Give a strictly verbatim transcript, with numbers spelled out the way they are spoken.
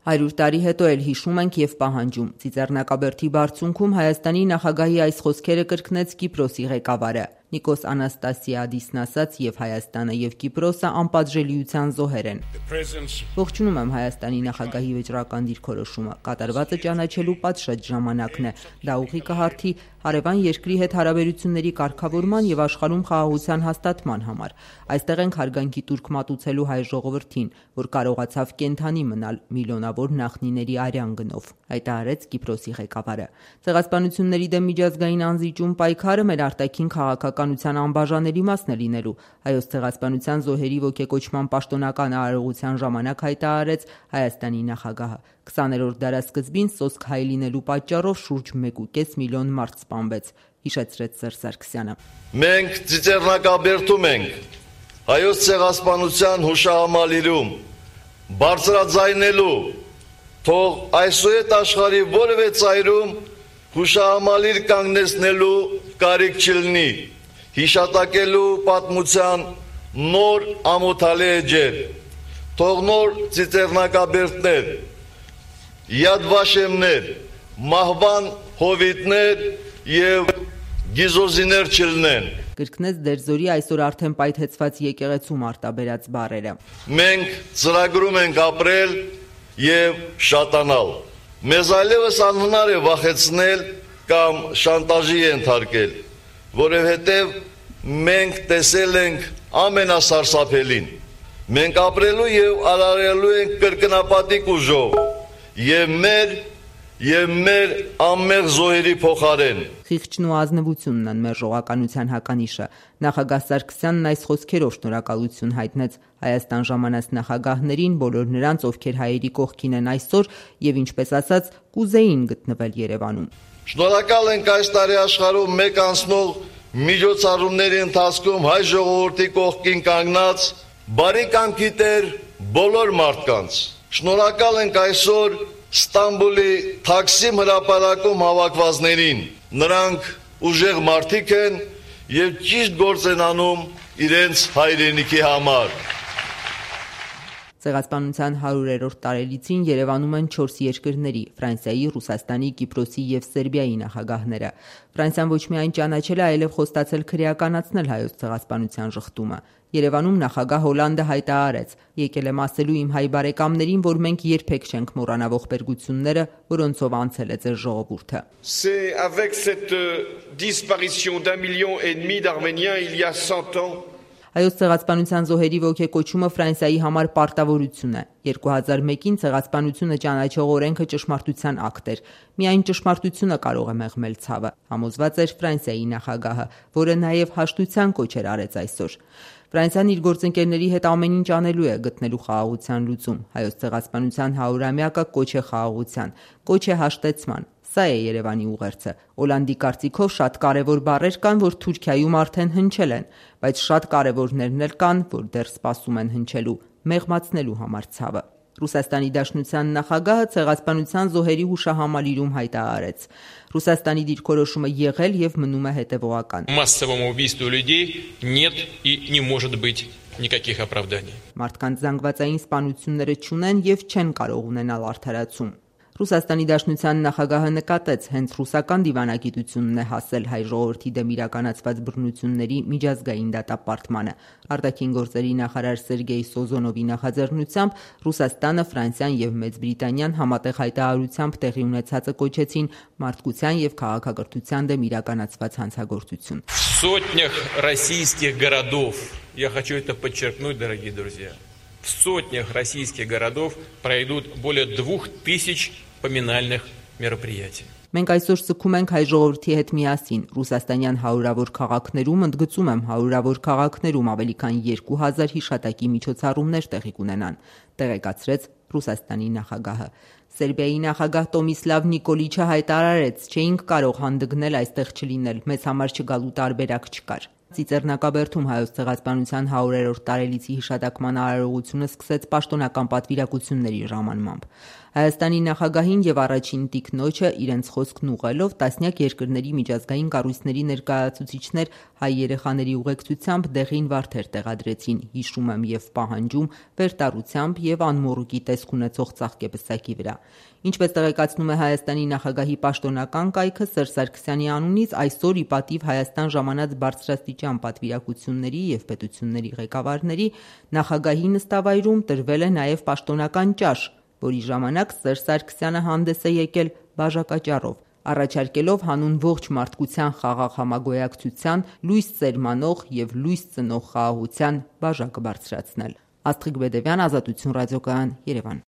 Հարյուր տարի հետո էլ հիշում ենք և պահանջում։ Ծիծեռնակաբերդի բարձունքում Հայաստանի նախագահի այս խոսքերը կրկնեց Կիպրոսի ղեկավարը։ Նիկոս Անաստասիադիսն ասաց, և Հայաստանը և Կիպրոսը անպատժելիության զոհեր են։ Ողջունում եմ Հայաստանի նախագահի վճռական դիրքորոշումը։ Կատարվածը ճանաչելու պատշաճ ժամանակն է։ Դա ուղի կհարթի հարևան երկրի հետ հարաբերությունների կարգավորման և աշխարհում խաղաղության հաստատման համար։ Այստեղ ենք հարգանքի տուրք մատուցելու հայ ժողովրդին, որ կարողացավ կենդանի մնալ միլիոնավոր նախնիների արյան գնով, հայտարարեց Կիպրոսի ղեկավարը։ Ցեղասպանությունների դեմ միջազգային անզիջում պայքարը մեր արտաքին քաղաքականության անբաժանելի մասն է լինելու, Հայոց ցեղասպանության զոհերի ոգեկոչման պաշտոնական արարողության ժամանակ հայտարարեց Հայաստանի նախագահը։ քսաներորդ դարասկզբին սոսկ հայ լինելու պատճառով շուրջ մեկ ու կես միլիոն մարդ սպանվեց, հիշեցրեց Սերժ Սարգսյանը։ Մենք ծիծեռնակաբերդում ենք Հայոց ցեղասպանության հուշահամալիրում բարձրաձայնելու, թող այսուհետ աշխարհի որևէ ծայրում հուշահամալիր կանգնեցնելու կարիք չլինի, հիշատակելու պատմության նոր ամոթալի էջեր, թող նոր ծիծեռնակաբերդներ, Yad Vashem-ներ, մահվան հովիտներ և գիզոզիներ չլինեն։ Կրկնեց Դերձորի այսօր արդեն պայթեցված եկեղեցու մարտաբերած բառերը։ Մենք ծրագրում ենք ապրել և շատանալ։ Մեզ այլևս անհնար է վախեցնել կամ շանտաժի ենթարկել, որովհետև մենք տեսել ենք ամենասարսափելին։ Մենք ապրելու և արարելու ենք կրկնապատիկ ուժով և մեր և մեր անմեղ զոհերի փոխարեն։ Խիղճն ու ազնվությունն են մեր ժողականության հականիշը։ Նախագահ Սարգսյանն այս խոսքերով շնորհակալություն հայտնեց Հայաստան ժամանած նախագահներին, բոլոր նրանց, ովքեր հայերի կողքին են այսօր և, ինչպես ասաց, կուզեին գտնվել Երևանում։ Շնորհակալ ենք այս տարի աշխարհում մեկ անցնող միջոցառումների ընթացքում հայ ժողովրդի կողքին կանգնած բարի կամքի տեր բոլոր մարդկանց։ Շնորհակալ ենք այսօր Ստամբուլի Թաքսիմ հրապարակում հավաքվածներին։ Նրանք ուժեղ մարդիկ են և ճիշտ գործ են անում իրենց հայրենիքի համար։ Ցեղասպանության հարյուրերորդ տարելիցին Երևանում են չորս երկրների՝ Ֆրանսիայի, Ռուսաստանի, Կիպրոսի և Սերբիայի նախագահները։ Ֆրանսիան ոչ միայն ճանաչել է, այլև խոստացել քրեականացնել հայոց ցեղասպանության շղթումը։ Երևանում նախագահ Հոլանդը հայտարարեց. «Եկել եմ ասելու իմ հայ բարեկամներին, որ մենք երբեք չենք մոռանա ողբերգությունները, որոնցով անցել է ձեր ժողովուրդը»։ C'est avec cette disparition d'un million et demi d'Arméniens il y a cent ans Հայոց ցեղասպանության զոհերի ոգեկոչումը Ֆրանսիայի համար պարտավորություն է։ երկու հազար մեկին ցեղասպանությունը ճանաչող օրենքը ճշմարտության ակտ էր։ Միայն ճշմարտությունը կարող է մեղմել ցավը, համոզված էր Ֆրանսիայի նախագահը, որը նաև հաշտության կոչեր արեց այսօր։ Ֆրանսիան իր գործընկերների հետ ամեն ինչ անելու է գտնելու խաղաղության լուծում։ Հայոց ցեղասպանության հարյուրամյակը կոչ է խաղաղության, կոչ է հաշտեցման։ Սա է Երևանի ուղերձը։ Օլանդի կարծիքով շատ կարևոր բառեր կան, որ Թուրքիայում արդեն հնչել են, բայց շատ կարևորներն էլ կան, որ դեռ սպասում են հնչելու, մեղմացնելու համար ցավը։ Ռուսաստանի Դաշնության նախագահը ցեղասպանության զոհերի հուշահամալիրում հայտարարեց. Ռուսաստանի դիրքորոշումը եղել և մնում է հետևողական։ Массовому убийству людей нет и не может быть никаких оправданий. Մարդկանց զանգվածային սպանությունները չունեն և չեն կարող ունենալ արդարացում։ Ռուսաստանի Դաշնության նախագահը նկատեց, հենց ռուսական դիվանագիտությունն է հասել հայ ժողովրդի դեմ իրականացված բռնությունների միջազգային դատապարտմանը։ Արտաքին գործերի նախարար Սերգեյ Սոզոնովի նախաձեռնությամբ Ռուսաստանը, Ֆրանսիան և Մեծ Բրիտանիան համատեղ հայտարարությամբ տեղի ունեցածը կոչեցին մարդկության և քաղաքակրթության դեմ իրականացված հանցագործություն։ В сотнях российских городов, я хочу это подчеркнуть, дорогие друзья, в сотнях российских городов пройдут более двух тысяч поминальных мероприятий. Մենք այսօր սկում ենք հայ ժողովրդի հետ միասին ռուսաստանյան հարյուրավոր քաղաքներում, ընդգծում եմ հարյուրավոր քաղաքներում ավելի քան երկու հազար հիշատակի միջոցառումներ տեղի կունենան, տեղեկացրեց Ռուսաստանի նախագահը։ Սերբիայի նախագահ Տոմիսլավ Նիկոլիչը հայտարարեց, չէինք կարող հանդգնել այստեղ չլինել, մեզ համար չգալու տարբերակ չկար։ Ծիծեռնակաբերդում Հայոց ցեղասպանության հարյուրերորդ տարելիցի հիշատակման արարողությունը սկսեց պաշտոնական պատվիրակությունների ժամանմամբ։ Հայաստանի նախագահին եւ առաջին տիկնոջը իրենց խոսքն ուղղելով տասնյակ երկրների միջազգային կառույցների ներկայացուցիչներ հայ երեխաների ուղեկցությամբ դեղին վարդեր տեղադրեցին, հիշում եմ եւ պահանջում, վերտարությամբ եւ անմոռուկի տեսք ունեցող ծաղկեպսակի վրա։ Ինչպես տեղեկացնում է Հայաստանի նախագահի պաշտոնական կայքը, Սերժ Սարգսյանի անունից այսօր ի պատիվ Հայաստան ժամանած բարձրաստիճան պատվիրակությունների եւ պետությունների ղեկավարների նախագահի նստավայրում տրվել է նաեւ պաշտոնական ճաշ, որի ժամանակ Սերժ Սարգսյանը հանդես է եկել բաժակաճառով, առաջարկելով հանուն ողջ մարդկության խաղաղ համագոյակցության լույս սերմանող եւ լույս ծնող խաղաղության բաժակը բարձրացնել։ Աստղիկ Բեդևյան, Ազատություն ռադիոկայան, Երևան։